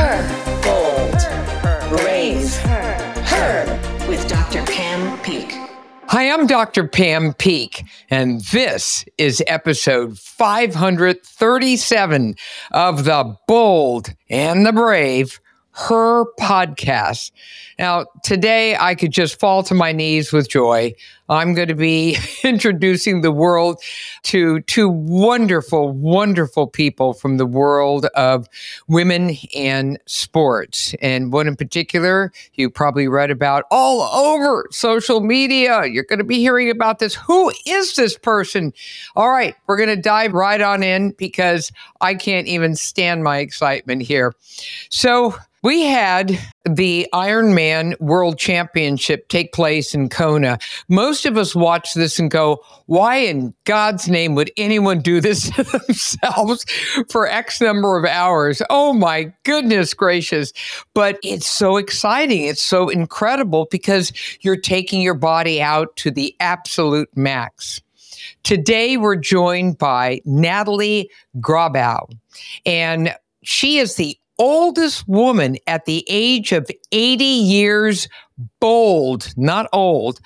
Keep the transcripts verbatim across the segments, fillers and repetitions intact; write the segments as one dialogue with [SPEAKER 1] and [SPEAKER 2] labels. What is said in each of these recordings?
[SPEAKER 1] Her. Bold. Brave. Her. With Doctor Pam Peeke.
[SPEAKER 2] Hi, I'm Doctor Pam Peeke, and this is episode five hundred thirty-seven of the Bold and the Brave, Her podcast. Now, today I could just fall to my knees with joy. I'm going to be introducing the world to two wonderful, wonderful people from the world of women and sports. And one in particular, you probably read about all over social media. You're going to be hearing about this. Who is this person? All right, we're going to dive right on in because I can't even stand my excitement here. So, we had the Ironman World Championship take place in Kona. Most of us watch this and go, why in God's name would anyone do this to themselves for X number of hours? Oh my goodness gracious. But it's so exciting. It's so incredible because you're taking your body out to the absolute max. Today, we're joined by Natalie Grabau, and she is the oldest woman at the age of eighty years, bold, not old,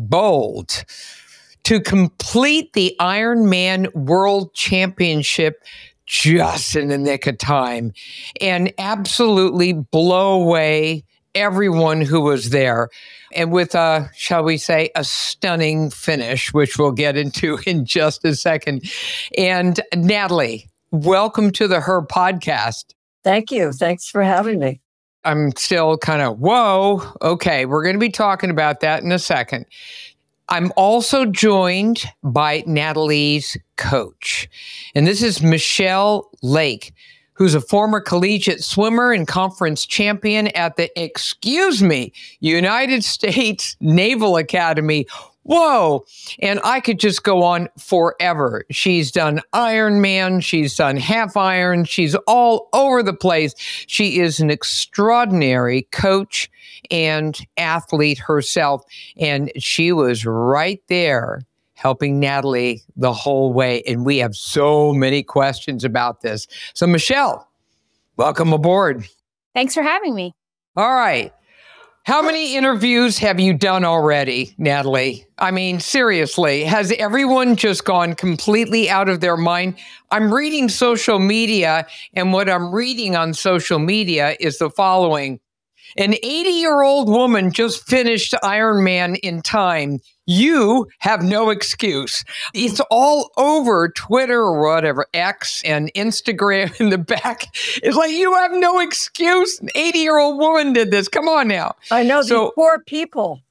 [SPEAKER 2] bold, to complete the Ironman World Championship just in the nick of time and absolutely blow away everyone who was there. And with a, shall we say, a stunning finish, which we'll get into in just a second. And Natalie, welcome to the Her podcast.
[SPEAKER 3] Thank you. Thanks for having me.
[SPEAKER 2] I'm still kind of, whoa, okay, we're going to be talking about that in a second. I'm also joined by Natalie's coach, and this is Michelle Lake, who's a former collegiate swimmer and conference champion at the, excuse me, United States Naval Academy. Whoa. And I could just go on forever. She's done Ironman. She's done half iron. She's all over the place. She is an extraordinary coach and athlete herself. And she was right there helping Natalie the whole way. And we have so many questions about this. So Michelle, welcome aboard.
[SPEAKER 4] Thanks for having me.
[SPEAKER 2] All right. How many interviews have you done already, Natalie? I mean, seriously, has everyone just gone completely out of their mind? I'm reading social media, and what I'm reading on social media is the following. An eighty-year-old woman just finished Ironman in time. You have no excuse. It's all over Twitter or whatever, X and Instagram in the back. It's like, you have no excuse. An eighty-year-old woman did this. Come on now.
[SPEAKER 3] I know,
[SPEAKER 2] so,
[SPEAKER 3] these poor people.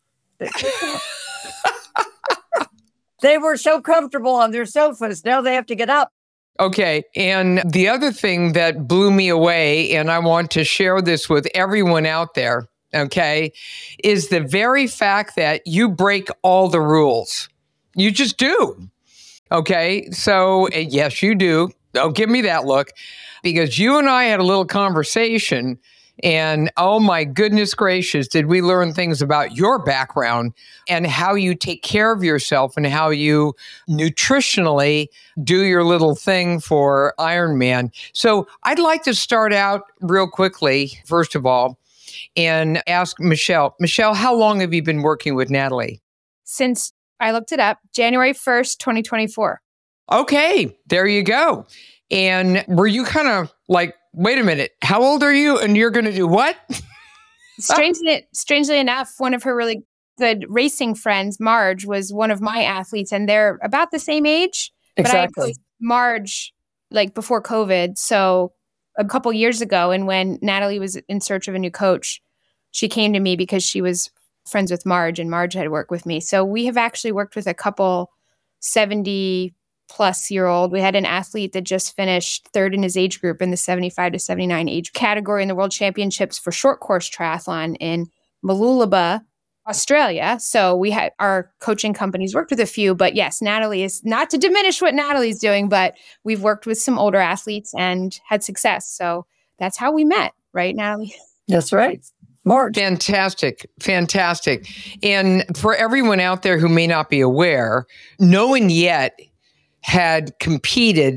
[SPEAKER 3] They were so comfortable on their sofas. Now they have to get up.
[SPEAKER 2] Okay. And the other thing that blew me away, and I want to share this with everyone out there, okay, is the very fact that you break all the rules. You just do. Okay. So, yes, you do. Don't give me that look, because you and I had a little conversation. And oh my goodness gracious, did we learn things about your background and how you take care of yourself and how you nutritionally do your little thing for Ironman. So I'd like to start out real quickly, first of all, and ask Michelle. Michelle, how long have you been working with Natalie?
[SPEAKER 4] Since I looked it up, January first, twenty twenty-four.
[SPEAKER 2] Okay, there you go. And were you kind of like, wait a minute, how old are you? And you're going to do what?
[SPEAKER 4] Strangely, strangely enough, one of her really good racing friends, Marge, was one of my athletes, and they're about the same age.
[SPEAKER 3] Exactly.
[SPEAKER 4] But I was Marge, like before COVID, so a couple years ago. And when Natalie was in search of a new coach, she came to me because she was friends with Marge, and Marge had worked with me. So we have actually worked with a couple seventy plus year old. We had an athlete that just finished third in his age group in the seventy-five to seventy-nine age category in the World Championships for short course triathlon in Mooloolaba, Australia. So we had our coaching companies worked with a few, but yes, Natalie is not to diminish what Natalie's doing, but we've worked with some older athletes and had success. So that's how we met, right, Natalie?
[SPEAKER 3] That's right. Marge.
[SPEAKER 2] Fantastic. Fantastic. And for everyone out there who may not be aware, no one yet had competed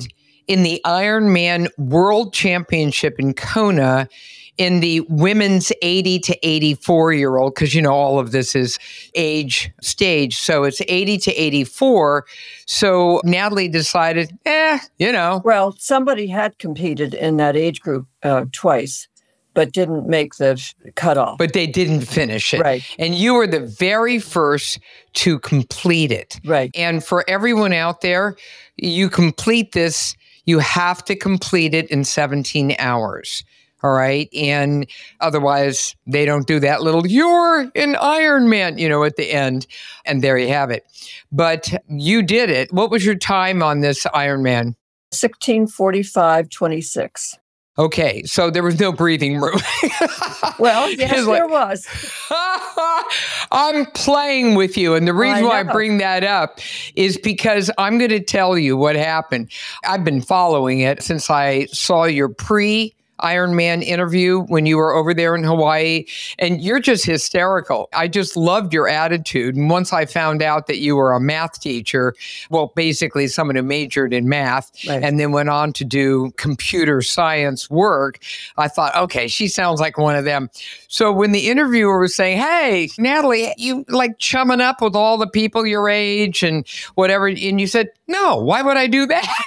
[SPEAKER 2] in the Ironman World Championship in Kona in the women's eighty to eighty-four year old, because, you know, all of this is age stage. So it's eighty to eighty-four. So Natalie decided, eh, you know.
[SPEAKER 3] Well, somebody had competed in that age group uh, twice, but didn't make the cutoff.
[SPEAKER 2] But they didn't finish it.
[SPEAKER 3] Right.
[SPEAKER 2] And you were the very first to complete it.
[SPEAKER 3] Right.
[SPEAKER 2] And for everyone out there, you complete this, you have to complete it in seventeen hours. All right. And otherwise, they don't do that little, you're an Ironman, you know, at the end. And there you have it. But you did it. What was your time on this Ironman?
[SPEAKER 3] sixteen forty-five twenty-six.
[SPEAKER 2] Okay. So there was no breathing room.
[SPEAKER 3] Well, yes,
[SPEAKER 2] like,
[SPEAKER 3] there was.
[SPEAKER 2] I'm playing with you. And the reason
[SPEAKER 3] I
[SPEAKER 2] why I
[SPEAKER 3] know.
[SPEAKER 2] bring that up is because I'm going to tell you what happened. I've been following it since I saw your pre Ironman interview when you were over there in Hawaii, and you're just hysterical. I just loved your attitude. And once I found out that you were a math teacher, well, basically someone who majored in math
[SPEAKER 3] Right.
[SPEAKER 2] and then went on to do computer science work, I thought, okay, she sounds like one of them. So when the interviewer was saying, hey, Natalie, you like chumming up with all the people your age and whatever, and you said, no, why would I do that?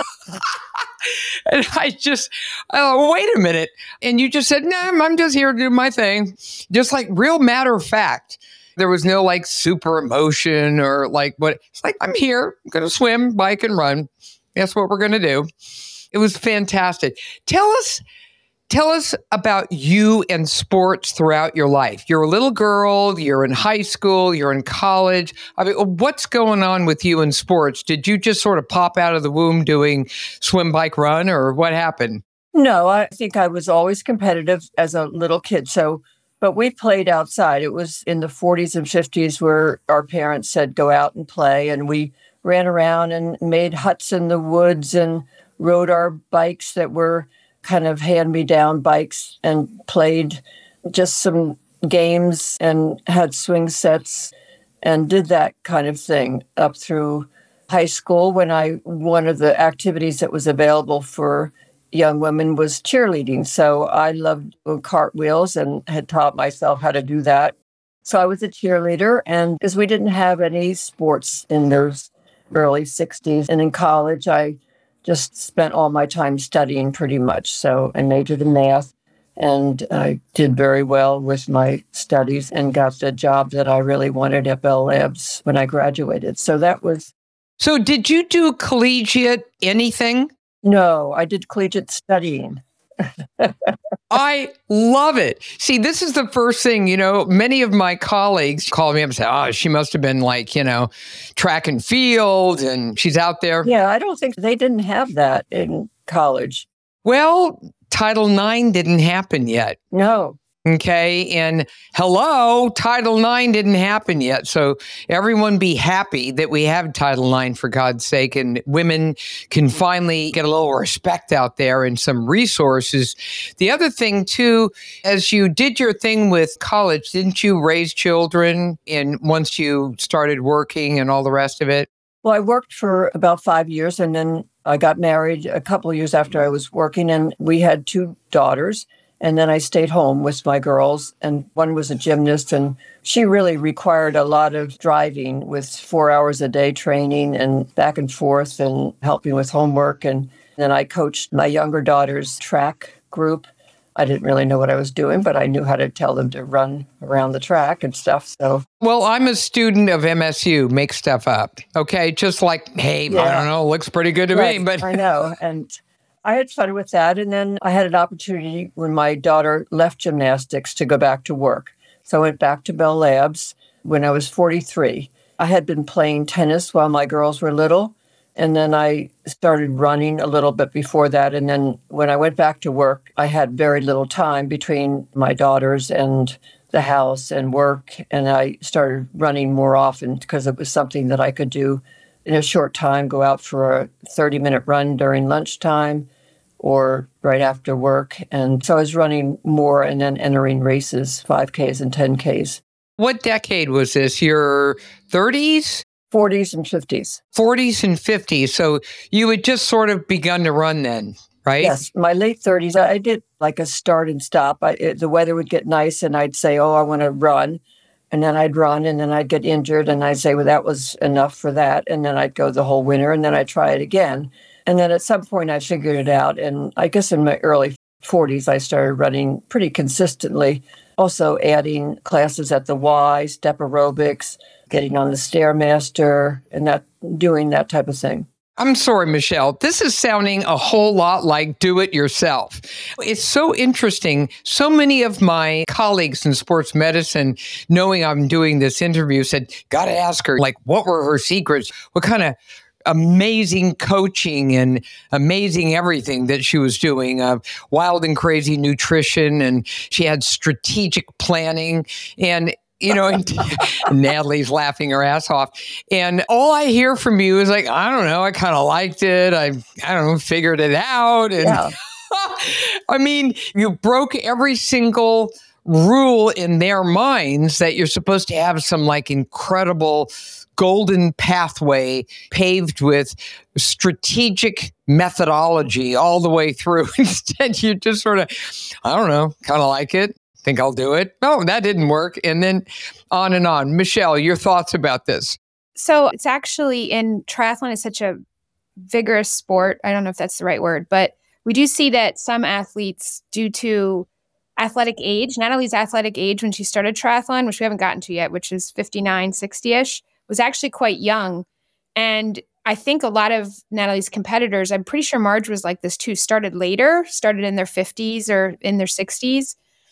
[SPEAKER 2] And I just, oh, wait a minute. And you just said, no, nah, I'm just here to do my thing. Just like real matter of fact. There was no like super emotion or like what. It's like, I'm here. I'm going to swim, bike, and run. That's what we're going to do. It was fantastic. Tell us, tell us about you and sports throughout your life. You're a little girl. You're in high school. You're in college. I mean, what's going on with you in sports? Did you just sort of pop out of the womb doing swim, bike, run, or what happened?
[SPEAKER 3] No, I think I was always competitive as a little kid. So, but we played outside. It was in the forties and fifties where our parents said, go out and play. And we ran around and made huts in the woods and rode our bikes that were kind of hand-me-down bikes and played just some games and had swing sets and did that kind of thing up through high school when I, one of the activities that was available for young women was cheerleading. So I loved cartwheels and had taught myself how to do that. So I was a cheerleader, and because we didn't have any sports in those early sixties, and in college, I just spent all my time studying pretty much. So I majored in math, and I did very well with my studies and got the job that I really wanted at Bell Labs when I graduated. So that was...
[SPEAKER 2] So did you do collegiate anything?
[SPEAKER 3] No, I did collegiate studying.
[SPEAKER 2] I love it. See, this is the first thing, you know, many of my colleagues call me up and say, oh, she must have been like, you know, track and field and she's out there.
[SPEAKER 3] Yeah, I don't think they didn't have that in college.
[SPEAKER 2] Well, Title nine didn't happen yet.
[SPEAKER 3] No.
[SPEAKER 2] Okay. And hello, Title nine didn't happen yet. So everyone be happy that we have Title nine, for God's sake, and women can finally get a little respect out there and some resources. The other thing, too, as you did your thing with college, didn't you raise children in once you started working and all the rest of it?
[SPEAKER 3] Well, I worked for about five years and then I got married a couple of years after I was working, and we had two daughters. And then I stayed home with my girls, and one was a gymnast, and she really required a lot of driving with four hours a day training and back and forth and helping with homework. And then I coached my younger daughter's track group. I didn't really know what I was doing, but I knew how to tell them to run around the track and stuff. So,
[SPEAKER 2] well, I'm a student of M S U, make stuff up. Okay. Just like, hey,
[SPEAKER 3] Yeah.
[SPEAKER 2] I don't know, looks pretty good to
[SPEAKER 3] right,
[SPEAKER 2] me, but
[SPEAKER 3] I know. And I had fun with that. And then I had an opportunity when my daughter left gymnastics to go back to work. So I went back to Bell Labs when I was forty-three. I had been playing tennis while my girls were little. And then I started running a little bit before that. And then when I went back to work, I had very little time between my daughters and the house and work. And I started running more often because it was something that I could do in a short time, go out for a thirty-minute run during lunchtime or right after work. And so I was running more and then entering races, five Ks and ten Ks.
[SPEAKER 2] what decade was this? Your thirties?
[SPEAKER 3] forties and fifties.
[SPEAKER 2] forties and fifties. So you had just sort of begun to run then, right?
[SPEAKER 3] Yes, my late thirties, I did like a start and stop. I, it, the weather would get nice and I'd say, oh, I want to run. And then I'd run and then I'd get injured and I'd say, well, that was enough for that. And then I'd go the whole winter and then I'd try it again. And then at some point I figured it out. And I guess in my early forties, I started running pretty consistently. Also adding classes at the Y, step aerobics, getting on the Stairmaster, and that doing that type of thing.
[SPEAKER 2] I'm sorry, Michelle. This is sounding a whole lot like do it yourself. It's so interesting. So many of my colleagues in sports medicine, knowing I'm doing this interview, said, got to ask her, like, what were her secrets? What kind of amazing coaching and amazing everything that she was doing, uh, wild and crazy nutrition, and she had strategic planning. And you know, and Natalie's laughing her ass off. And all I hear from you is like, I don't know, I kind of liked it. I, I don't know, figured it out. And
[SPEAKER 3] Yeah.
[SPEAKER 2] I mean, you broke every single rule in their minds that you're supposed to have some like incredible golden pathway paved with strategic methodology all the way through. Instead, you just sort of, I don't know, kind of like it. Think I'll do it. Oh, that didn't work. And then on and on. Michelle, your thoughts about this?
[SPEAKER 4] So it's actually in triathlon is such a vigorous sport. I don't know if that's the right word, but we do see that some athletes, due to athletic age, Natalie's athletic age when she started triathlon, which we haven't gotten to yet, which is fifty-nine, sixty-ish, was actually quite young. And I think a lot of Natalie's competitors, I'm pretty sure Marge was like this too, started later, started in their fifties or in their sixties.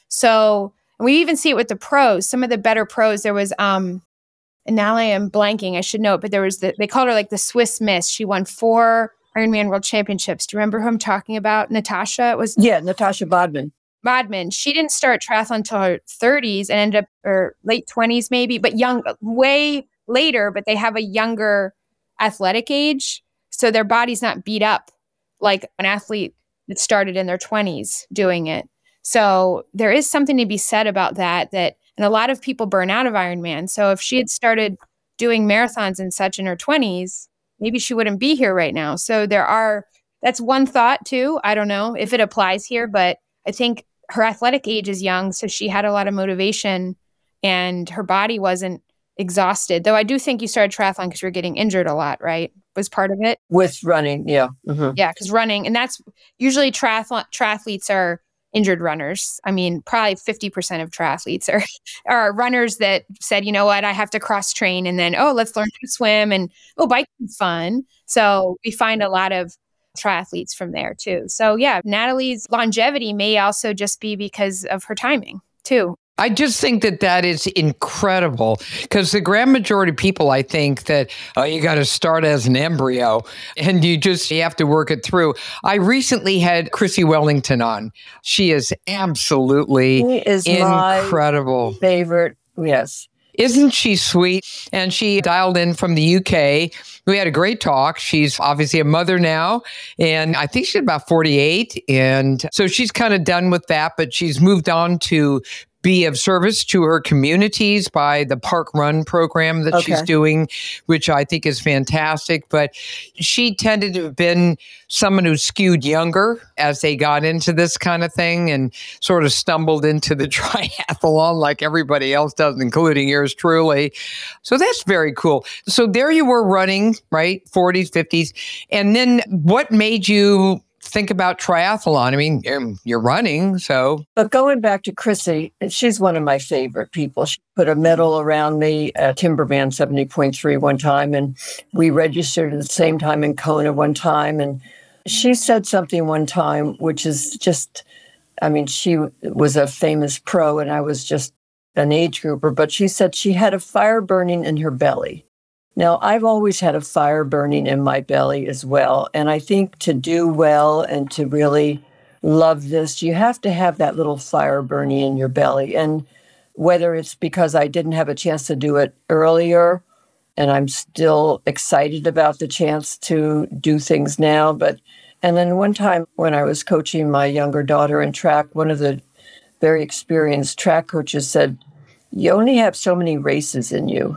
[SPEAKER 4] So and we even see it with the pros. Some of the better pros, there was, um, and now I am blanking, I should know it, but there was, the, they called her like the Swiss Miss. She won four Ironman World Championships. Do you remember who I'm talking about? Natasha? It was
[SPEAKER 3] Yeah, Natasha Bodman.
[SPEAKER 4] Bodman. She didn't start triathlon until her thirties and ended up, or late twenties maybe, but young, way later, but they have a younger athletic age. So their body's not beat up like an athlete that started in their twenties doing it. So there is something to be said about that, that, and a lot of people burn out of Ironman. So if she had started doing marathons and such in her twenties, maybe she wouldn't be here right now. So there are, that's one thought too. I don't know if it applies here, but I think her athletic age is young. So she had a lot of motivation and her body wasn't exhausted. Though I do think you started triathlon because you were getting injured a lot, right? Was part of it?
[SPEAKER 3] With running, yeah. Mm-hmm.
[SPEAKER 4] Yeah, because running, and that's usually triathlon, triathletes are injured runners. I mean, probably fifty percent of triathletes are, are runners that said, you know what, I have to cross train and then, oh, let's learn to swim and, oh, biking's fun. So we find a lot of triathletes from there too. So yeah, Natalie's longevity may also just be because of her timing too.
[SPEAKER 2] I just think that that is incredible because the grand majority of people, I think that oh, you got to start as an embryo and you just you have to work it through. I recently had Chrissy Wellington on. She is absolutely
[SPEAKER 3] She is
[SPEAKER 2] incredible.
[SPEAKER 3] My favorite, yes.
[SPEAKER 2] Isn't she sweet? And she dialed in from the U K. We had a great talk. She's obviously a mother now, and I think she's about forty-eight. And so she's kind of done with that, but she's moved on to be of service to her communities by the Park Run program that
[SPEAKER 3] Okay.
[SPEAKER 2] she's doing, which I think is fantastic. But she tended to have been someone who skewed younger as they got into this kind of thing and sort of stumbled into the triathlon like everybody else does, including yours truly. So that's very cool. So there you were running, right? forties, fifties. And then what made you think about triathlon? I mean, you're, you're running, so.
[SPEAKER 3] But going back to Chrissy, she's one of my favorite people. She put a medal around me at Timberman seventy point three one time, and we registered at the same time in Kona one time. And she said something one time, which is just, I mean, she was a famous pro, and I was just an age grouper, but she said she had a fire burning in her belly. Now, I've always had a fire burning in my belly as well. And I think to do well and to really love this, you have to have that little fire burning in your belly. And whether it's because I didn't have a chance to do it earlier, and I'm still excited about the chance to do things now. But, and then one time when I was coaching my younger daughter in track, one of the very experienced track coaches said, you only have so many races in you.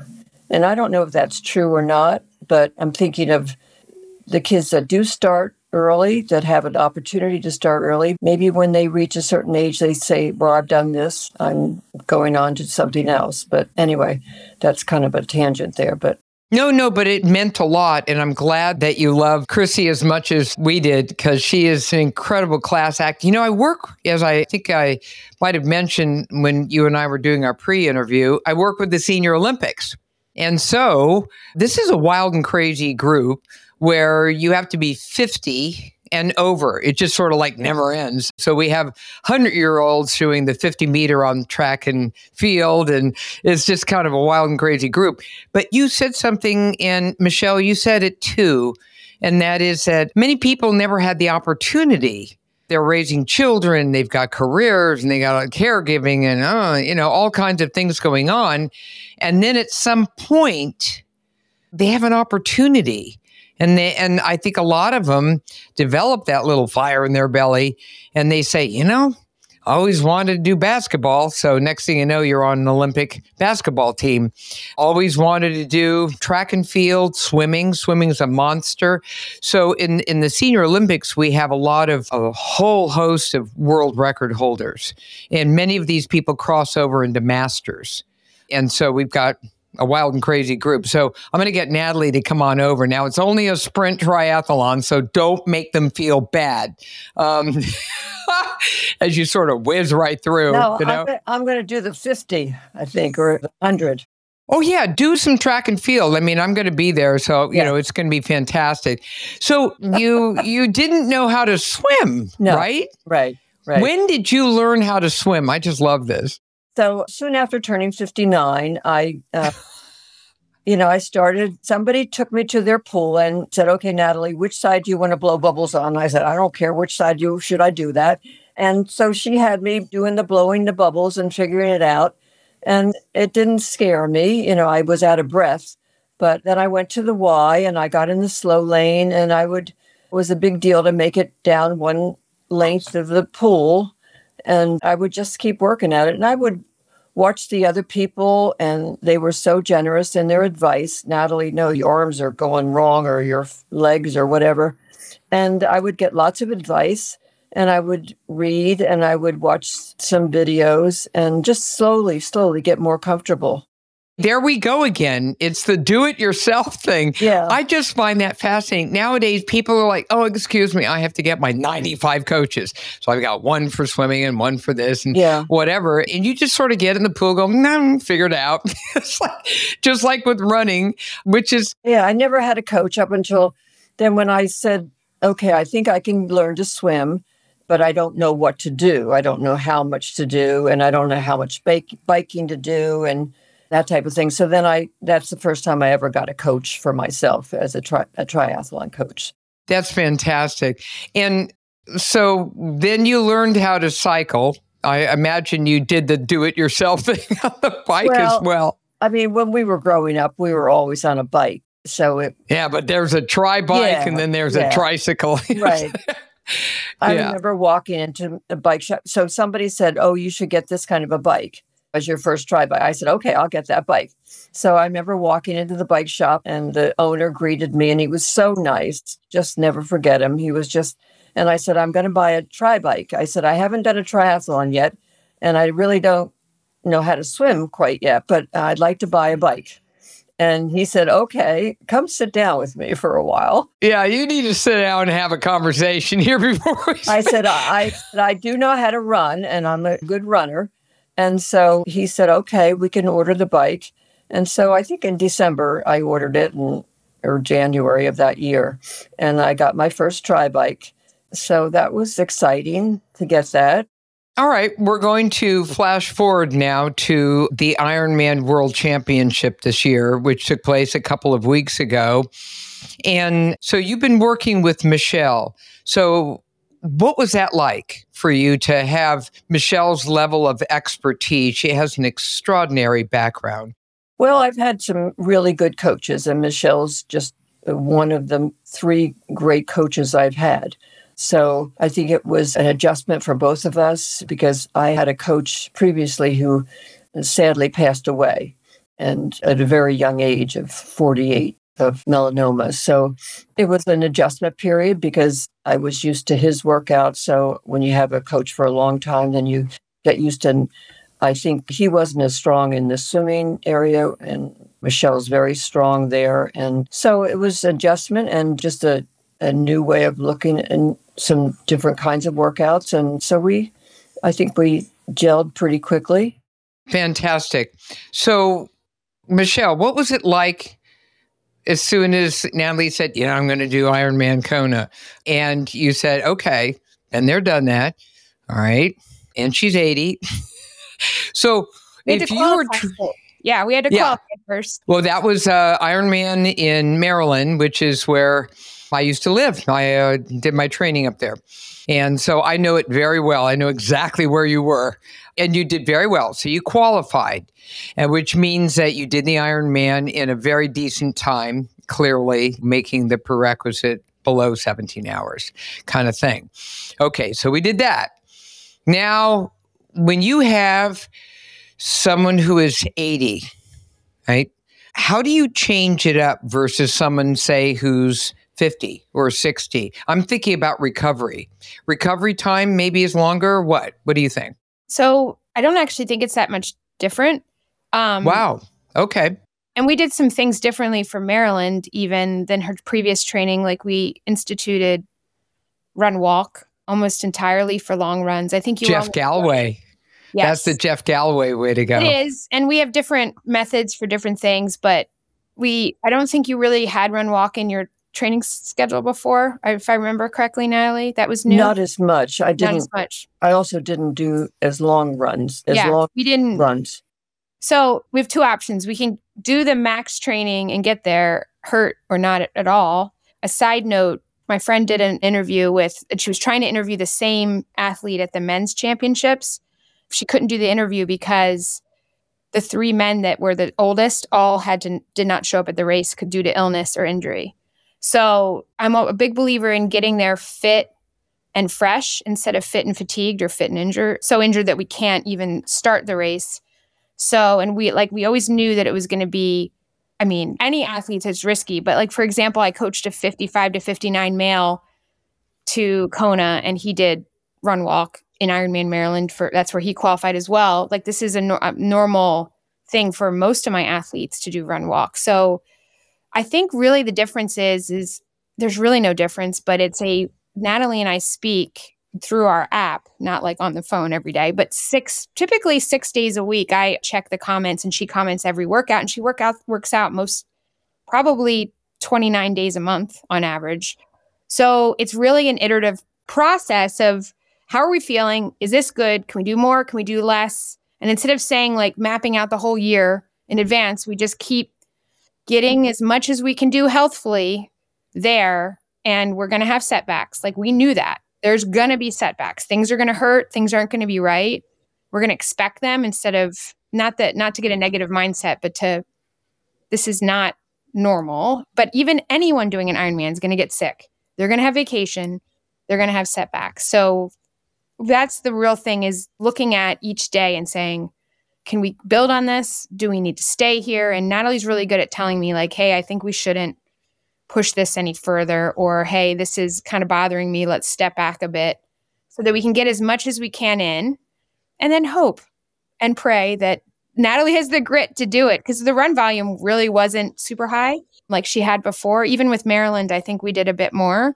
[SPEAKER 3] And I don't know if that's true or not, but I'm thinking of the kids that do start early, that have an opportunity to start early. Maybe when they reach a certain age, they say, well, I've done this, I'm going on to something else. But anyway, that's kind of a tangent there. But
[SPEAKER 2] No, no, but it meant a lot. And I'm glad that you love Chrissy as much as we did, because she is an incredible class act. You know, I work, as I think I might have mentioned when you and I were doing our pre-interview, I work with the Senior Olympics. And so this is a wild and crazy group where you have to be fifty and over. It just sort of like never ends. So we have hundred-year-olds doing the fifty meter on track and field, and it's just kind of a wild and crazy group. But you said something, and Michelle, you said it too, and that is that many people never had the opportunity. They're raising children, they've got careers, and they got caregiving, and uh, you know, all kinds of things going on. And then at some point, they have an opportunity. And they, and I think a lot of them develop that little fire in their belly, and they say, you know, I always wanted to do basketball. So next thing you know, you're on an Olympic basketball team. Always wanted to do track and field, swimming. Swimming is a monster. So in, in the Senior Olympics, we have a lot of a whole host of world record holders. And many of these people cross over into masters. And so we've got a wild and crazy group. So I'm going to get Natalie to come on over. Now, it's only a sprint triathlon, so don't make them feel bad um, as you sort of whiz right through.
[SPEAKER 3] no,
[SPEAKER 2] you know?
[SPEAKER 3] I'm, I'm going to do the fifty, I think, or the one hundred.
[SPEAKER 2] Oh, yeah, do some track and field. I mean, I'm going to be there, so, you
[SPEAKER 3] Yeah.
[SPEAKER 2] know, it's going to be fantastic. So you you didn't know how to swim,
[SPEAKER 3] No.
[SPEAKER 2] right?
[SPEAKER 3] Right, right.
[SPEAKER 2] When did you learn how to swim? I just love this.
[SPEAKER 3] So soon after turning fifty-nine, I, uh, you know, I started, somebody took me to their pool and said, okay, Natalie, which side do you want to blow bubbles on? I said, I don't care which side you, should I do that? And so she had me doing the blowing the bubbles and figuring it out. And it didn't scare me. You know, I was out of breath. But then I went to the Y and I got in the slow lane, and I would, it was a big deal to make it down one length of the pool. And I would just keep working at it. And I would watch the other people, and they were so generous in their advice. Natalie, no, your arms are going wrong, or your legs or whatever. And I would get lots of advice, and I would read, and I would watch some videos, and just slowly, slowly get more comfortable.
[SPEAKER 2] There we go again. It's the do-it-yourself thing.
[SPEAKER 3] Yeah.
[SPEAKER 2] I just find that fascinating. Nowadays, people are like, oh, excuse me, I have to get my ninety-five coaches. So I've got one for swimming and one for this and
[SPEAKER 3] Yeah.
[SPEAKER 2] whatever. And you just sort of get in the pool, go, no, figure it out. It's like, just like with running, which is,
[SPEAKER 3] Yeah, I never had a coach up until then, when I said, okay, I think I can learn to swim, but I don't know what to do. I don't know how much to do, and I don't know how much bike, biking to do, and that type of thing. So then I, that's the first time I ever got a coach for myself as a, tri- a triathlon coach.
[SPEAKER 2] that's fantastic. And so then you learned how to cycle. I imagine you did the do-it-yourself thing on the bike
[SPEAKER 3] Well,
[SPEAKER 2] as well.
[SPEAKER 3] I mean, when we were growing up, we were always on a bike. So it,
[SPEAKER 2] Yeah, but there's a tri-bike
[SPEAKER 3] Yeah,
[SPEAKER 2] and then there's
[SPEAKER 3] yeah.
[SPEAKER 2] a tricycle.
[SPEAKER 3] right. I
[SPEAKER 2] Yeah.
[SPEAKER 3] remember walking into a bike shop. So somebody said, oh, you should get this kind of a bike as your first tri bike. I said, okay, I'll get that bike. So I remember walking into the bike shop, and the owner greeted me, and he was so nice. Just never forget him. He was just, and I said, I'm going to buy a tri bike. I said, I haven't done a triathlon yet, and I really don't know how to swim quite yet, but I'd like to buy a bike. And he said, okay, come sit down with me for a while.
[SPEAKER 2] Yeah, you need to sit down and have a conversation here before we
[SPEAKER 3] I said, I, I, said, I do know how to run, and I'm a good runner. And so he said, okay, we can order the bike. And so I think in December, I ordered it, in, or January of that year. And I got my first tri bike. So that was exciting to get that.
[SPEAKER 2] All right, we're going to flash forward now to the Ironman World Championship this year, which took place a couple of weeks ago. And so you've been working with Michelle. So what was that like for you to have Michelle's level of expertise? She has an extraordinary background.
[SPEAKER 3] Well, I've had some really good coaches, and Michelle's just one of the three great coaches I've had. So I think it was an adjustment for both of us, because I had a coach previously who sadly passed away. and at a very young age of forty-eight of melanoma. So it was an adjustment period because I was used to his workout. So when you have a coach for a long time, then you get used to, and I think he wasn't as strong in the swimming area, and Michelle's very strong there. And so it was adjustment and just a, a new way of looking at some different kinds of workouts. And so we, I think we gelled pretty quickly.
[SPEAKER 2] Fantastic. So, Michelle, what was it like as soon as Natalie said, yeah, I'm going to do Ironman Kona? And you said, okay, and they're done that. All right. And she's eighty. So if you were... Tr-
[SPEAKER 4] yeah, we had to
[SPEAKER 2] yeah.
[SPEAKER 4] qualify first.
[SPEAKER 2] Well, that was uh, Ironman in Maryland, which is where I used to live. I uh, did my training up there. And so I know it very well. I know exactly where you were. And you did very well. So you qualified, and which means that you did the Ironman in a very decent time, clearly making the prerequisite below seventeen hours kind of thing. Okay, so we did that. Now, when you have someone who is eighty, right, how do you change it up versus someone, say, who's fifty or sixty? I'm thinking about recovery. Recovery time maybe is longer. What? What do you think?
[SPEAKER 4] So I don't actually think it's that much different. Um,
[SPEAKER 2] wow. Okay.
[SPEAKER 4] And we did some things differently for Maryland, even than her previous training. Like we instituted run walk almost entirely for long runs. I think you
[SPEAKER 2] Jeff Galloway.
[SPEAKER 4] Yes.
[SPEAKER 2] That's the Jeff Galloway way to go.
[SPEAKER 4] It is. And we have different methods for different things, but we, I don't think you really had run walk in your training schedule before, if I remember correctly, Natalie. That was new.
[SPEAKER 3] Not as much. I didn't.
[SPEAKER 4] Not as much.
[SPEAKER 3] I also didn't do as long runs. As
[SPEAKER 4] yeah,
[SPEAKER 3] long
[SPEAKER 4] we didn't
[SPEAKER 3] runs.
[SPEAKER 4] So we have two options. We can do the max training and get there, hurt or not at, at all. A side note: my friend did an interview with. She was trying to interview the same athlete at the men's championships. She couldn't do the interview because the three men that were the oldest all had to did not show up at the race due to illness or injury. So I'm a big believer in getting there fit and fresh instead of fit and fatigued or fit and injured. So injured that we can't even start the race. So, and we like, we always knew that it was going to be, I mean, any athlete is risky, but like, for example, I coached a fifty-five to fifty-nine male to Kona, and he did run walk in Ironman Maryland for, that's where he qualified as well. Like this is a, no, a normal thing for most of my athletes to do run walk. So I think really the difference is, is there's really no difference, but it's a, Natalie and I speak through our app, not like on the phone every day, but six, typically six days a week, I check the comments and she comments every workout, and she work out, works out most probably twenty-nine days a month on average. So it's really an iterative process of how are we feeling? Is this good? Can we do more? Can we do less? And instead of saying like mapping out the whole year in advance, we just keep getting as much as we can do healthfully there. And we're going to have setbacks. Like we knew that. There's going to be setbacks. Things are going to hurt. Things aren't going to be right. We're going to expect them instead of, not that, not to get a negative mindset, but to, this is not normal. But even anyone doing an Ironman is going to get sick. They're going to have vacation. They're going to have setbacks. So that's the real thing, is looking at each day and saying, can we build on this? Do we need to stay here? And Natalie's really good at telling me like, hey, I think we shouldn't push this any further, or, hey, this is kind of bothering me. Let's step back a bit so that we can get as much as we can in, and then hope and pray that Natalie has the grit to do it, because the run volume really wasn't super high like she had before. Even with Maryland, I think we did a bit more.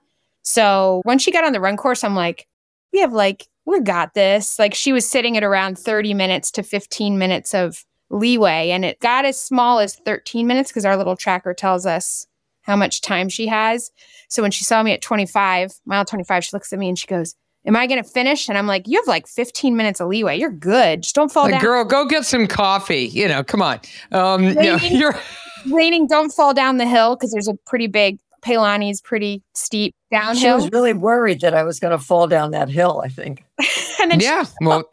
[SPEAKER 4] So when she got on the run course, I'm like, we have like, we got this. Like she was sitting at around thirty minutes to fifteen minutes of leeway. And it got as small as thirteen minutes because our little tracker tells us how much time she has. So when she saw me at twenty-five, mile twenty-five, she looks at me and she goes, am I going to finish? And I'm like, you have like fifteen minutes of leeway. You're good. Just don't fall
[SPEAKER 2] like,
[SPEAKER 4] down.
[SPEAKER 2] Girl, go get some coffee. You know, come on. Um, you know, you're
[SPEAKER 4] raining, don't fall down the hill, because there's a pretty big, Peilani's pretty steep downhill.
[SPEAKER 3] She was really worried that I was going to fall down that hill, I think.
[SPEAKER 4] and then
[SPEAKER 2] yeah. Well,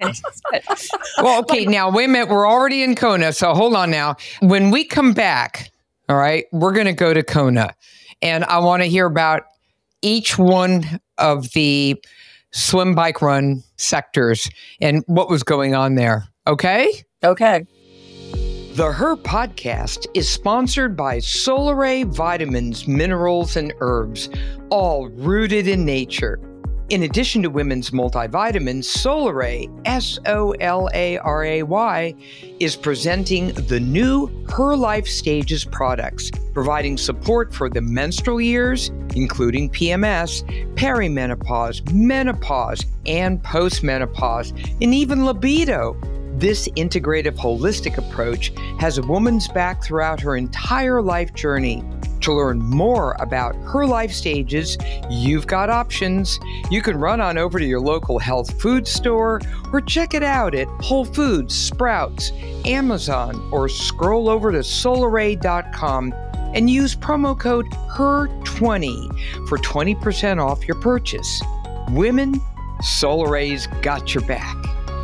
[SPEAKER 2] well, okay. Now, wait a minute. We're already in Kona. So hold on now. When we come back, all right, we're going to go to Kona. And I want to hear about each one of the swim, bike, run sectors and what was going on there. Okay?
[SPEAKER 3] Okay.
[SPEAKER 2] The Her Podcast is sponsored by Solaray Vitamins, Minerals, and Herbs, all rooted in nature. In addition to women's multivitamins, Solaray, S O L A R A Y, is presenting the new Her Life Stages products, providing support for the menstrual years, including P M S, perimenopause, menopause, and postmenopause, and even libido. This integrative, holistic approach has a woman's back throughout her entire life journey. To learn more about Her Life Stages, you've got options. You can run on over to your local health food store or check it out at Whole Foods, Sprouts, Amazon, or scroll over to solaray dot com and use promo code H E R twenty for twenty percent off your purchase. Women, Solaray's got your back.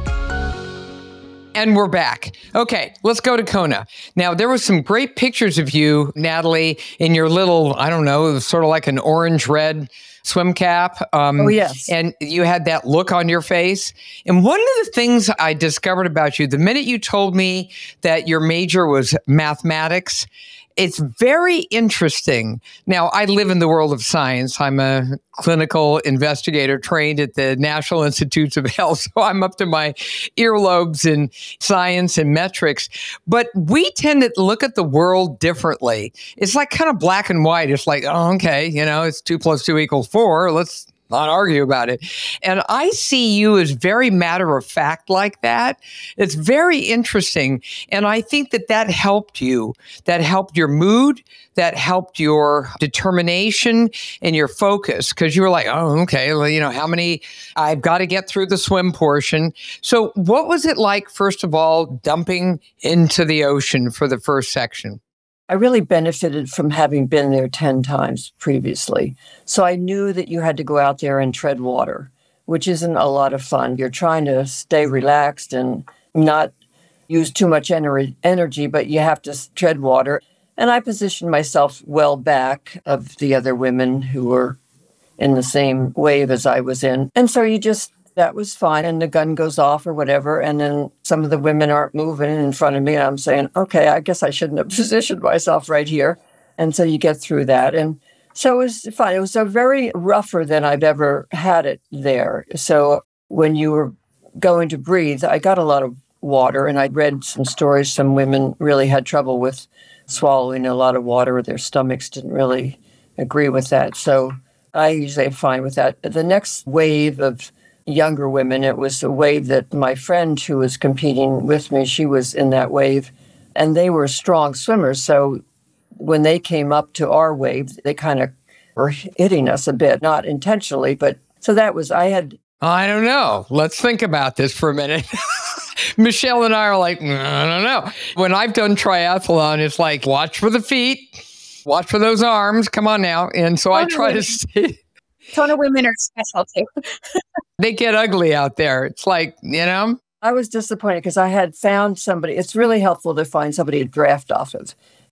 [SPEAKER 2] And we're back. Okay, let's go to Kona. Now, there were some great pictures of you, Natalie, in your little, I don't know, sort of like an orange-red swim cap. Um,
[SPEAKER 3] oh, yes.
[SPEAKER 2] And you had that look on your face. And one of the things I discovered about you, the minute you told me that your major was mathematics, it's very interesting. Now, I live in the world of science. I'm a clinical investigator trained at the National Institutes of Health, so I'm up to my earlobes in science and metrics. But we tend to look at the world differently. It's like kind of black and white. It's like, oh, okay, you know, it's two plus two equals four. Let's not argue about it. And I see you as very matter of fact like that. It's very interesting. And I think that that helped you. That helped your mood. That helped your determination and your focus, because you were like, oh, okay, well, you know, how many, I've got to get through the swim portion. So what was it like, first of all, dumping into the ocean for the first section?
[SPEAKER 3] I really benefited from having been there ten times previously. So I knew that you had to go out there and tread water, which isn't a lot of fun. You're trying to stay relaxed and not use too much ener- energy, but you have to tread water. And I positioned myself well back of the other women who were in the same wave as I was in. And so you just, that was fine. And the gun goes off or whatever. And then some of the women aren't moving in front of me. And I'm saying, okay, I guess I shouldn't have positioned myself right here. And so you get through that. And so it was fun. It was a very rougher than I've ever had it there. So when you were going to breathe, I got a lot of water. And I read some stories. Some women really had trouble with swallowing a lot of water. Their stomachs didn't really agree with that. So I usually am fine with that. The next wave of younger women, it was a wave that my friend who was competing with me, she was in that wave, and they were strong swimmers. So when they came up to our wave, they kind of were hitting us a bit, not intentionally, but so that was, I had...
[SPEAKER 2] I don't know. Let's think about this for a minute. Michelle and I are like, I don't know. When I've done triathlon, it's like, watch for the feet, watch for those arms. Come on now. And so I try to see...
[SPEAKER 4] Kona women are special too.
[SPEAKER 2] They get ugly out there. It's like, you know.
[SPEAKER 3] I was disappointed because I had found somebody. It's really helpful to find somebody to draft off of.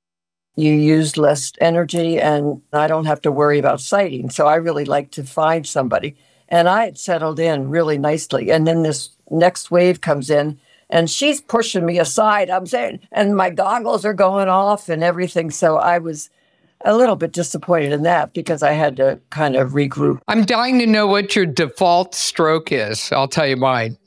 [SPEAKER 3] You use less energy and I don't have to worry about sighting. So I really like to find somebody. And I had settled in really nicely. And then this next wave comes in and she's pushing me aside. I'm saying, and my goggles are going off and everything. So I was a little bit disappointed in that because I had to kind of regroup.
[SPEAKER 2] I'm dying to know what your default stroke is. I'll tell you mine.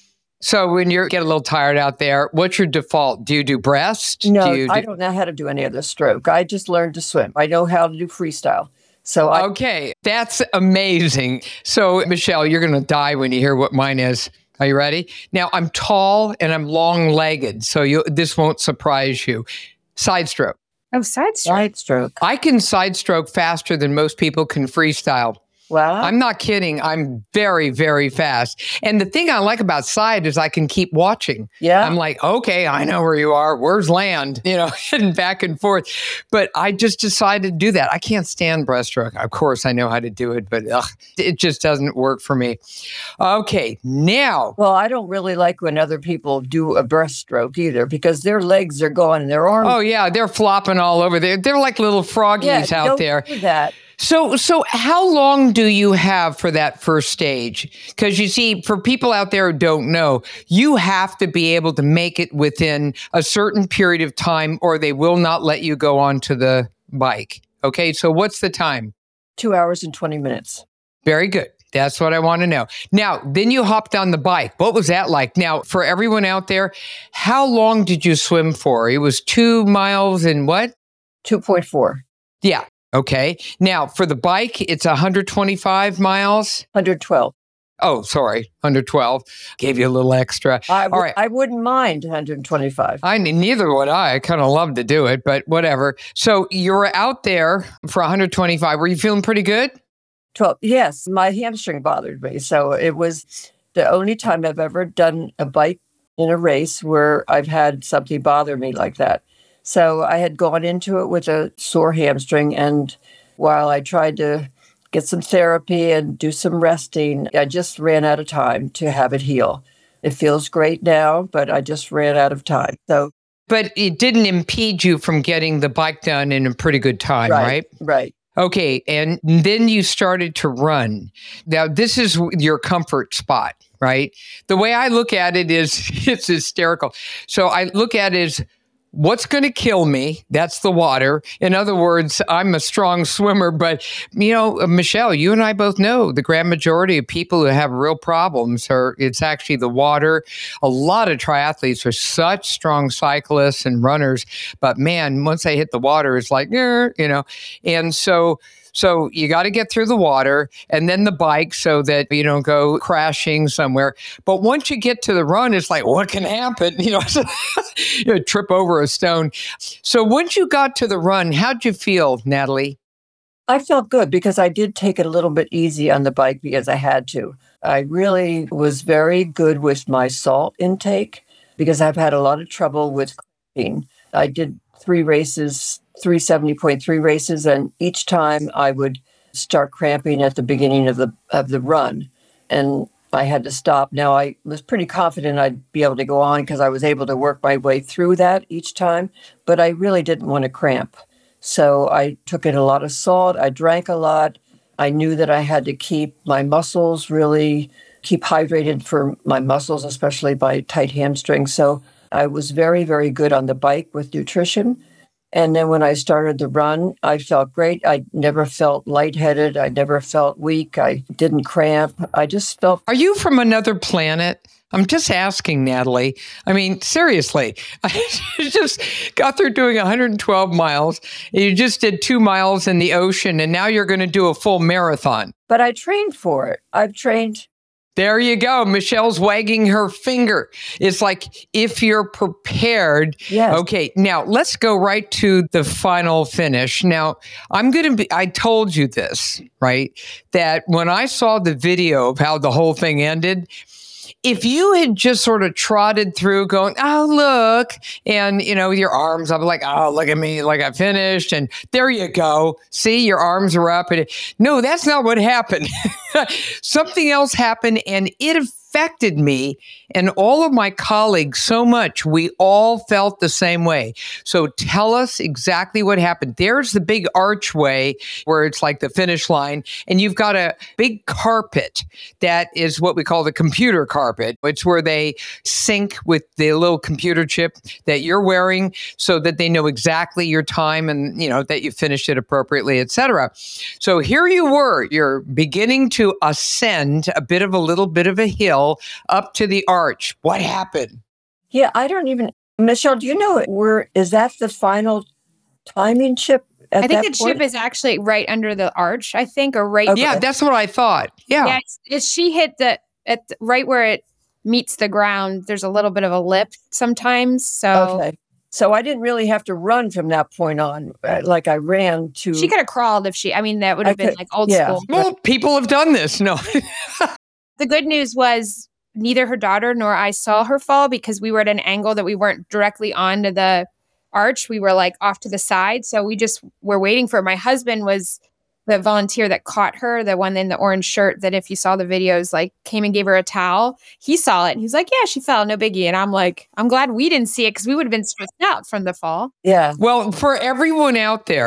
[SPEAKER 2] So when you get a little tired out there, what's your default? Do you do breast?
[SPEAKER 3] No,
[SPEAKER 2] do you do-
[SPEAKER 3] I don't know how to do any other stroke. I just learned to swim. I know how to do freestyle. So I-
[SPEAKER 2] Okay, that's amazing. So Michelle, you're going to die when you hear what mine is. Are you ready? Now, I'm tall and I'm long-legged, so you, this won't surprise you. Side stroke.
[SPEAKER 4] Oh, side stroke.
[SPEAKER 3] Side stroke.
[SPEAKER 2] I can side stroke faster than most people can freestyle.
[SPEAKER 3] Wow.
[SPEAKER 2] I'm not kidding. I'm very, very fast. And the thing I like about side is I can keep watching.
[SPEAKER 3] Yeah.
[SPEAKER 2] I'm like, okay, I know where you are. Where's land? You know, and back and forth. But I just decided to do that. I can't stand breaststroke. Of course, I know how to do it, but ugh, it just doesn't work for me. Okay, now.
[SPEAKER 3] Well, I don't really like when other people do a breaststroke either because their legs are going and their arms.
[SPEAKER 2] Oh, yeah, they're flopping all over. They're, they're like little froggies
[SPEAKER 3] yeah,
[SPEAKER 2] out
[SPEAKER 3] don't
[SPEAKER 2] there.
[SPEAKER 3] Do that.
[SPEAKER 2] So, so how long do you have for that first stage? Because you see, for people out there who don't know, you have to be able to make it within a certain period of time or they will not let you go onto the bike. Okay, so what's the time?
[SPEAKER 3] Two hours and twenty minutes.
[SPEAKER 2] Very good. That's what I want to know. Now, then you hopped on the bike. What was that like? Now, for everyone out there, how long did you swim for? It was two miles and what?
[SPEAKER 3] two point four.
[SPEAKER 2] Yeah. Okay. Now, for the bike, it's one hundred twenty-five miles.
[SPEAKER 3] one hundred twelve.
[SPEAKER 2] Oh, sorry. one hundred twelve. Gave you a little extra.
[SPEAKER 3] I,
[SPEAKER 2] All
[SPEAKER 3] w-
[SPEAKER 2] right.
[SPEAKER 3] I wouldn't mind one hundred twenty-five.
[SPEAKER 2] I neither would I. I kind of love to do it, but whatever. So you were out there for one hundred twenty-five. Were you feeling pretty good?
[SPEAKER 3] twelve. Yes, my hamstring bothered me. So it was the only time I've ever done a bike in a race where I've had something bother me like that. So I had gone into it with a sore hamstring. And while I tried to get some therapy and do some resting, I just ran out of time to have it heal. It feels great now, but I just ran out of time. So,
[SPEAKER 2] But it didn't impede you from getting the bike done in a pretty good time, right?
[SPEAKER 3] right, right.
[SPEAKER 2] Okay, and then you started to run. Now, this is your comfort spot, right? The way I look at it is, it's hysterical. So I look at it as, what's going to kill me? That's the water. In other words, I'm a strong swimmer, but, you know, Michelle, you and I both know the grand majority of people who have real problems are, it's actually the water. A lot of triathletes are such strong cyclists and runners, but man, once they hit the water, it's like, eh, you know, and so So you got to get through the water and then the bike so that you don't go crashing somewhere. But once you get to the run, it's like, what can happen? You know, you know, trip over a stone. So once you got to the run, how'd you feel, Natalie?
[SPEAKER 3] I felt good because I did take it a little bit easy on the bike because I had to. I really was very good with my salt intake because I've had a lot of trouble with cramping. I did three races, three seventy point three races, and each time I would start cramping at the beginning of the of the run, and I had to stop. Now, I was pretty confident I'd be able to go on because I was able to work my way through that each time, but I really didn't want to cramp. So I took in a lot of salt. I drank a lot. I knew that I had to keep my muscles really, keep hydrated for my muscles, especially by tight hamstrings. So I was very, very good on the bike with nutrition. And then when I started the run, I felt great. I never felt lightheaded. I never felt weak. I didn't cramp. I just felt...
[SPEAKER 2] Are you from another planet? I'm just asking, Natalie. I mean, seriously, I just got through doing one hundred twelve miles. You just did two miles in the ocean, and now you're going to do a full marathon.
[SPEAKER 3] But I trained for it. I've trained...
[SPEAKER 2] There you go. Michelle's wagging her finger. It's like, if you're prepared.
[SPEAKER 3] Yes.
[SPEAKER 2] Okay. Now let's go right to the final finish. Now I'm going to be, I told you this, right? That when I saw the video of how the whole thing ended, if you had just sort of trotted through going, oh, look, and, you know, your arms up like, oh, look at me, like I finished. And there you go. See, your arms are up. And it, no, that's not what happened. Something else happened, and it affected me and all of my colleagues so much. We all felt the same way. So tell us exactly what happened. There's the big archway where it's like the finish line, and you've got a big carpet that is what we call the computer carpet. It's where they sync with the little computer chip that you're wearing so that they know exactly your time and, you know, that you finished it appropriately, et cetera. So here you were, you're beginning to ascend a bit of a little bit of a hill up to the arch. What happened?
[SPEAKER 3] Yeah, I don't even... Michelle, do you know where... Is that the final timing chip at
[SPEAKER 4] I think
[SPEAKER 3] that
[SPEAKER 4] the
[SPEAKER 3] point?
[SPEAKER 4] chip is actually right under the arch, I think, or right...
[SPEAKER 3] Okay.
[SPEAKER 2] Yeah, that's what I thought. Yeah.
[SPEAKER 4] Yeah, it's, it's, she hit the... At the, right where it meets the ground, there's a little bit of a lip sometimes, so...
[SPEAKER 3] Okay. So I didn't really have to run from that point on. uh, Like I ran to...
[SPEAKER 4] She could have crawled if she... I mean, that would have
[SPEAKER 3] I
[SPEAKER 4] been
[SPEAKER 3] could-
[SPEAKER 4] like old
[SPEAKER 3] yeah.
[SPEAKER 4] school.
[SPEAKER 2] Well, people have done this. No.
[SPEAKER 4] The good news was neither her daughter nor I saw her fall because we were at an angle that we weren't directly onto the arch. We were like off to the side. So we just were waiting for her. My husband was the volunteer that caught her, the one in the orange shirt that if you saw the videos, like came and gave her a towel. He saw it and he's like, yeah, she fell, no biggie. And I'm like, I'm glad we didn't see it because we would have been stressed out from the fall.
[SPEAKER 3] Yeah.
[SPEAKER 2] Well, for everyone out there,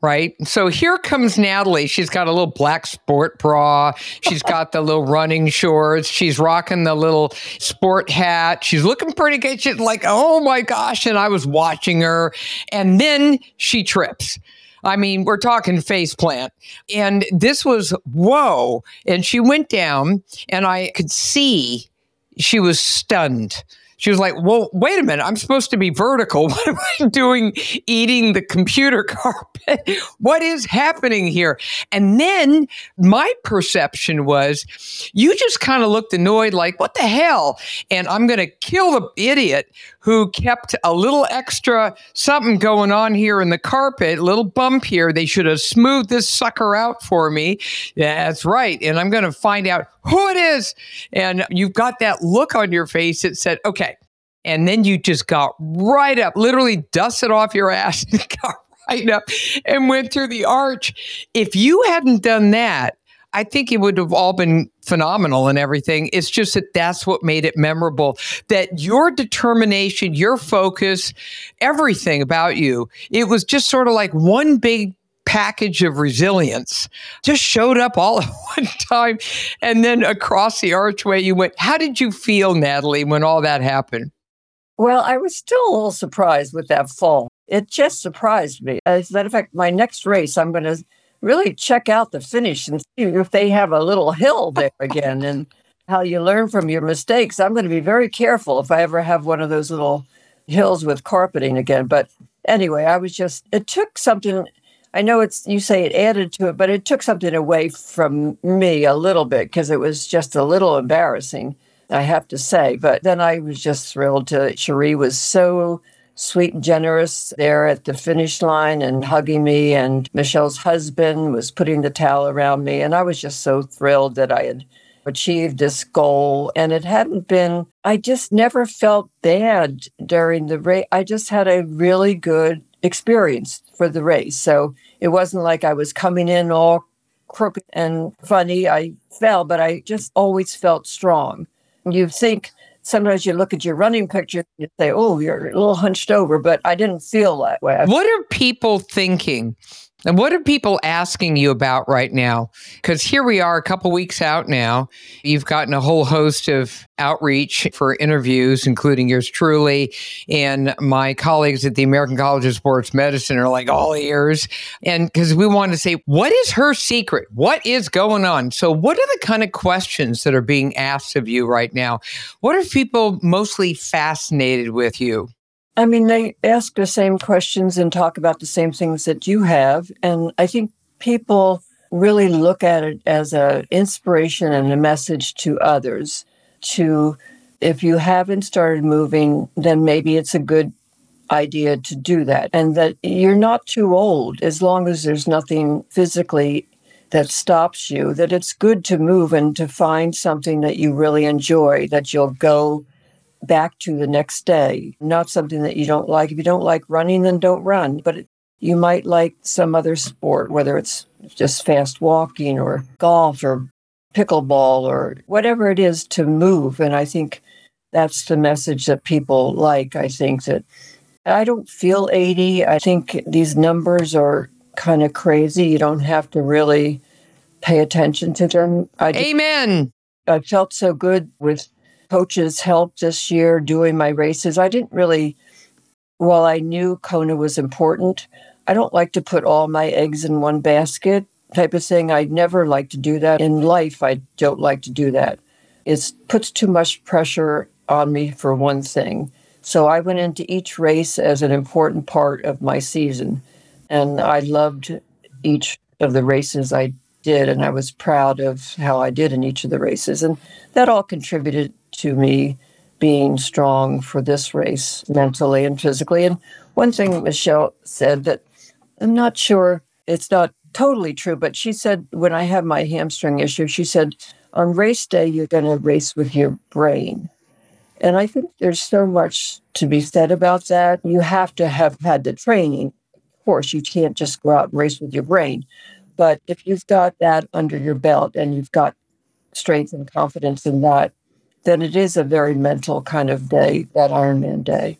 [SPEAKER 2] right? So here comes Natalie. She's got a little black sport bra. She's got the little running shorts. She's rocking the little sport hat. She's looking pretty good. She's like, oh my gosh. And I was watching her. And then she trips. I mean, we're talking face plant. And this was, whoa. And she went down and I could see she was stunned. She was like, well, wait a minute. I'm supposed to be vertical. What am I doing eating the computer carpet? What is happening here? And then my perception was you just kind of looked annoyed like, what the hell? And I'm going to kill the idiot who kept a little extra something going on here in the carpet, a little bump here. They should have smoothed this sucker out for me. Yeah, that's right. And I'm going to find out who it is. And you've got that look on your face that said, okay. And then you just got right up, literally dusted off your ass and got right up and went through the arch. If you hadn't done that, I think it would have all been phenomenal and everything. It's just that that's what made it memorable, that your determination, your focus, everything about you, it was just sort of like one big package of resilience just showed up all at one time. And then across the archway you went. How did you feel, Natalie, when all that happened?
[SPEAKER 3] Well, I was still a little surprised with that fall. It just surprised me. As a matter of fact, my next race, I'm going to really check out the finish and see if they have a little hill there again and how you learn from your mistakes. I'm going to be very careful if I ever have one of those little hills with carpeting again. But anyway, I was just, it took something. I know it's, you say it added to it, but it took something away from me a little bit because it was just a little embarrassing, I have to say. But then I was just thrilled to, Cherie was so sweet and generous there at the finish line and hugging me. And Michelle's husband was putting the towel around me. And I was just so thrilled that I had achieved this goal. And it hadn't been, I just never felt bad during the race. I just had a really good experience for the race. So it wasn't like I was coming in all crooked and funny. I fell, but I just always felt strong. You think, sometimes you look at your running picture and you say, oh, you're a little hunched over, but I didn't feel that way.
[SPEAKER 2] What are people thinking? And what are people asking you about right now? Because here we are a couple weeks out now. You've gotten a whole host of outreach for interviews, including yours truly. And my colleagues at the American College of Sports Medicine are like all ears. And because we want to say, what is her secret? What is going on? So what are the kind of questions that are being asked of you right now? What are people mostly fascinated with you?
[SPEAKER 3] I mean, they ask the same questions and talk about the same things that you have. And I think people really look at it as an inspiration and a message to others to, if you haven't started moving, then maybe it's a good idea to do that. And that you're not too old, as long as there's nothing physically that stops you, that it's good to move and to find something that you really enjoy, that you'll go back to the next day, not something that you don't like. If you don't like running, then don't run. But it, you might like some other sport, whether it's just fast walking or golf or pickleball or whatever it is, to move. And I think that's the message that people like. I think that I don't feel eighty. I think these numbers are kind of crazy. You don't have to really pay attention to them. I
[SPEAKER 2] Amen.
[SPEAKER 3] I felt so good with coaches' help this year doing my races. I didn't really, while I knew Kona was important, I don't like to put all my eggs in one basket type of thing. I'd never like to do that. In life, I don't like to do that. It puts too much pressure on me for one thing. So I went into each race as an important part of my season. And I loved each of the races I did, and I was proud of how I did in each of the races. And that all contributed to me being strong for this race, mentally and physically. And one thing Michelle said that I'm not sure, it's not totally true, but she said when I have my hamstring issue, she said, on race day, you're going to race with your brain. And I think there's so much to be said about that. You have to have had the training. Of course, you can't just go out and race with your brain. But if you've got that under your belt and you've got strength and confidence in that, then it is a very mental kind of day, that Ironman day.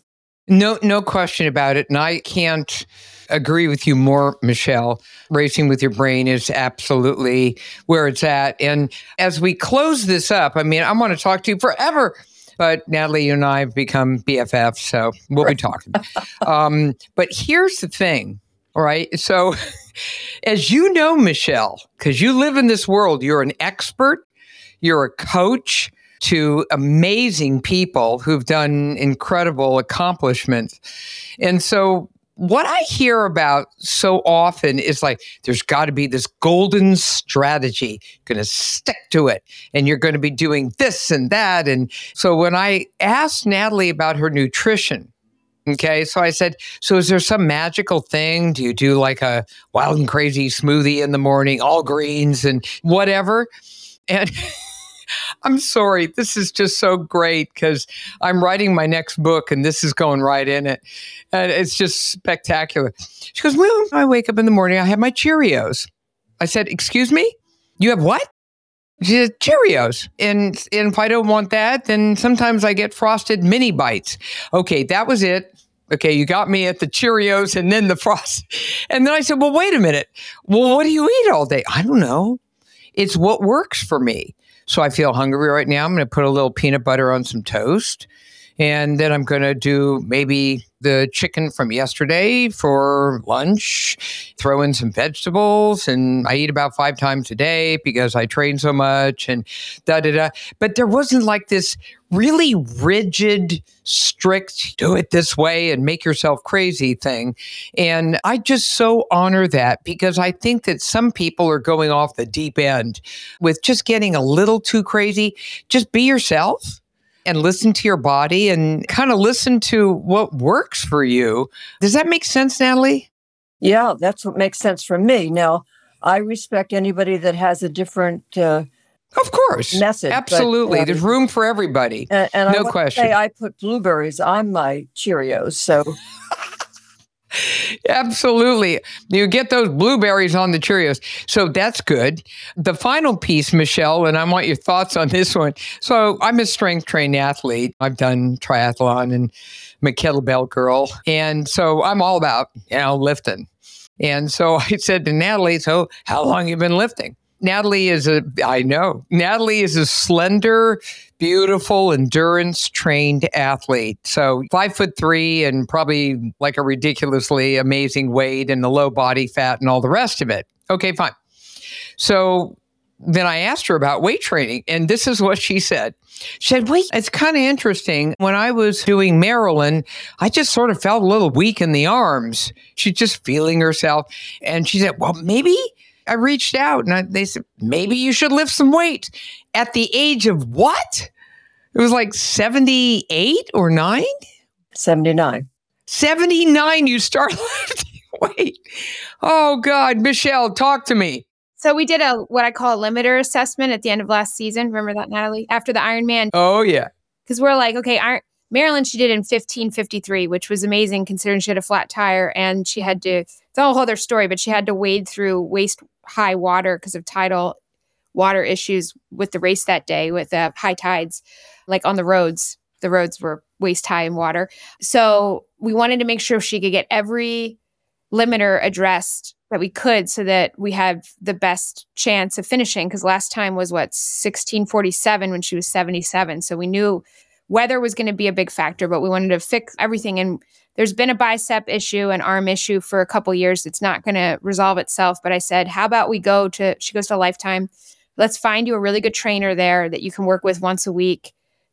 [SPEAKER 2] No, no question about it. And I can't agree with you more, Michelle. Racing with your brain is absolutely where it's at. And as we close this up, I mean, I want to talk to you forever. But Natalie, you and I have become B F Fs, so we'll be talking. um, but here's the thing, all right? So as you know, Michelle, because you live in this world, you're an expert, you're a coach to amazing people who've done incredible accomplishments. And so what I hear about so often is like, there's got to be this golden strategy, going to stick to it, and you're going to be doing this and that. And so when I asked Natalie about her nutrition, okay, so I said, so is there some magical thing? Do you do like a wild and crazy smoothie in the morning, all greens and whatever? And I'm sorry, this is just so great because I'm writing my next book and this is going right in it. And it's just spectacular. She goes, well, I wake up in the morning, I have my Cheerios. I said, excuse me? You have what? She said, Cheerios. And, and if I don't want that, then sometimes I get frosted mini bites. Okay, that was it. Okay, you got me at the Cheerios and then the frost. And then I said, well, wait a minute. Well, what do you eat all day? I don't know. It's what works for me. So I feel hungry right now. I'm going to put a little peanut butter on some toast. And then I'm going to do maybe the chicken from yesterday for lunch, throw in some vegetables. And I eat about five times a day because I train so much and da da da. But there wasn't like this really rigid, strict, do it this way and make yourself crazy thing. And I just so honor that because I think that some people are going off the deep end with just getting a little too crazy. Just be yourself and listen to your body and kind of listen to what works for you. Does that make sense, Natalie?
[SPEAKER 3] Yeah, that's what makes sense for me. Now, I respect anybody that has a different uh,
[SPEAKER 2] Of course.
[SPEAKER 3] message.
[SPEAKER 2] Absolutely.
[SPEAKER 3] But, uh,
[SPEAKER 2] There's room for everybody.
[SPEAKER 3] And, and
[SPEAKER 2] no
[SPEAKER 3] I
[SPEAKER 2] question.
[SPEAKER 3] Say I put blueberries on my Cheerios, so...
[SPEAKER 2] Absolutely. You get those blueberries on the Cheerios. So that's good. The final piece, Michelle, and I want your thoughts on this one. So I'm a strength trained athlete. I've done triathlon and I'm a kettlebell girl. And so I'm all about, you know, lifting. And so I said to Natalie, so how long have you been lifting? Natalie is a, I know, Natalie is a slender, beautiful, endurance trained athlete. So five foot three and probably like a ridiculously amazing weight and the low body fat and all the rest of it. Okay, fine. So then I asked her about weight training, and this is what she said. She said, wait, it's kind of interesting. When I was doing Maryland, I just sort of felt a little weak in the arms. She's just feeling herself. And she said, well, maybe I reached out and I, they said, maybe you should lift some weight. At the age of what? It was like seventy-eight or nine?
[SPEAKER 3] seventy-nine.
[SPEAKER 2] seventy-nine, you start lifting weight. Oh, God. Michelle, talk to me.
[SPEAKER 4] So we did a what I call a limiter assessment at the end of last season. Remember that, Natalie? After the Ironman.
[SPEAKER 2] Oh, yeah.
[SPEAKER 4] Because we're like, okay, Iron- Maryland, she did in fifteen fifty-three, which was amazing considering she had a flat tire and she had to, it's a whole other story, but she had to wade through waist high water because of tidal water issues with the race that day with uh, high tides, like on the roads. The roads were waist high in water. So we wanted to make sure she could get every limiter addressed that we could so that we had the best chance of finishing. Because last time was what, sixteen forty-seven when she was seventy-seven. So we knew weather was going to be a big factor, but we wanted to fix everything. And there's been a bicep issue, an arm issue for a couple years. It's not going to resolve itself. But I said, how about we go to, she goes to Lifetime. Let's find you a really good trainer there that you can work with once a week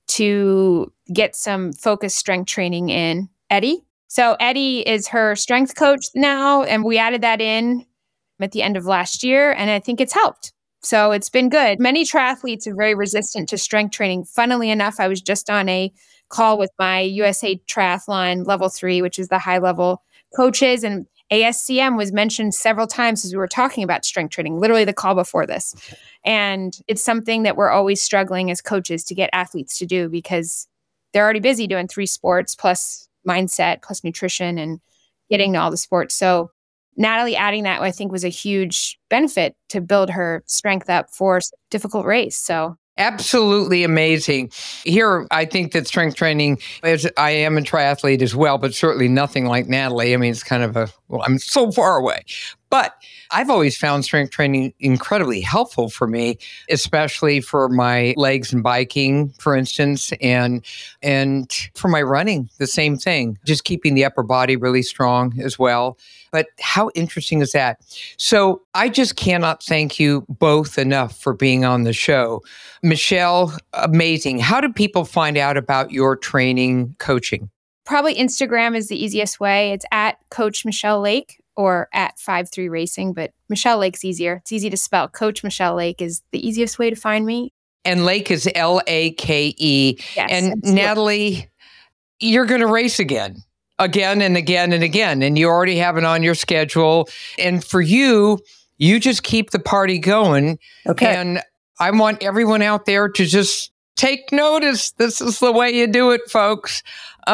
[SPEAKER 4] to get some focused strength training in. Eddie. So Eddie is her strength coach now. And we added that in at the end of last year. And I think it's helped. So it's been good. Many triathletes are very resistant to strength training. Funnily enough, I was just on a call with my U S A Triathlon Level three, which is the high level coaches. And A S C M was mentioned several times as we were talking about strength training, literally the call before this. And it's something that we're always struggling as coaches to get athletes to do because they're already busy doing three sports plus mindset, plus nutrition and getting to all the sports. So Natalie adding that, I think, was a huge benefit to build her strength up for a difficult race. So
[SPEAKER 2] Absolutely amazing. Here, I think that strength training, as I am a triathlete as well, but certainly nothing like Natalie. I mean, it's kind of a, well, I'm so far away. But I've always found strength training incredibly helpful for me, especially for my legs and biking, for instance, and and for my running, the same thing, just keeping the upper body really strong as well. But how interesting is that? So I just cannot thank you both enough for being on the show. Michelle, amazing. How do people find out about your training coaching?
[SPEAKER 4] Probably Instagram is the easiest way. It's at Coach Michelle Lake or at five three Racing, but Michelle Lake's easier. It's easy to spell. Coach Michelle Lake is the easiest way to find me.
[SPEAKER 2] And Lake is L A K E.
[SPEAKER 4] Yes,
[SPEAKER 2] and
[SPEAKER 4] absolutely.
[SPEAKER 2] Natalie, you're going to race again. Again and again and again. And you already have it on your schedule. And for you, you just keep the party going.
[SPEAKER 3] Okay.
[SPEAKER 2] And I want everyone out there to just take notice. This is the way you do it, folks.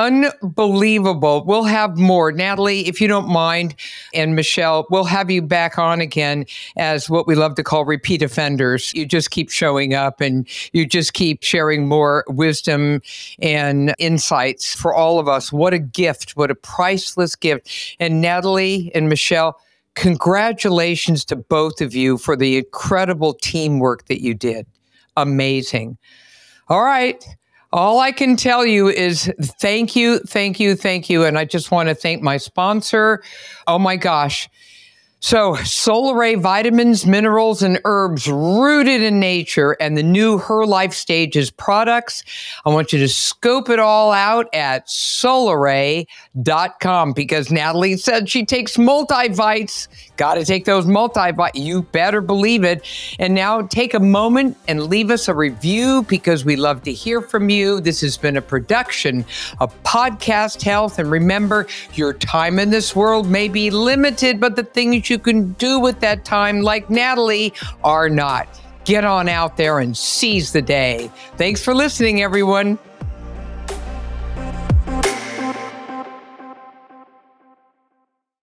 [SPEAKER 2] Unbelievable. We'll have more. Natalie, if you don't mind, and Michelle, we'll have you back on again as what we love to call repeat offenders. You just keep showing up and you just keep sharing more wisdom and insights for all of us. What a gift. What a priceless gift. And Natalie and Michelle, congratulations to both of you for the incredible teamwork that you did. Amazing. All right. All I can tell you is thank you, thank you, thank you. And I just want to thank my sponsor. Oh my gosh. So Solaray vitamins, minerals, and herbs rooted in nature and the new Her Life Stages products. I want you to scope it all out at solaray dot com because Natalie said she takes multivites. Got to take those multivites. You better believe it. And now take a moment and leave us a review because we love to hear from you. This has been a production of Podcast Health. And remember, your time in this world may be limited, but the things you can do with that time, like Natalie, are not. Get on out there and seize the day. Thanks for listening, everyone.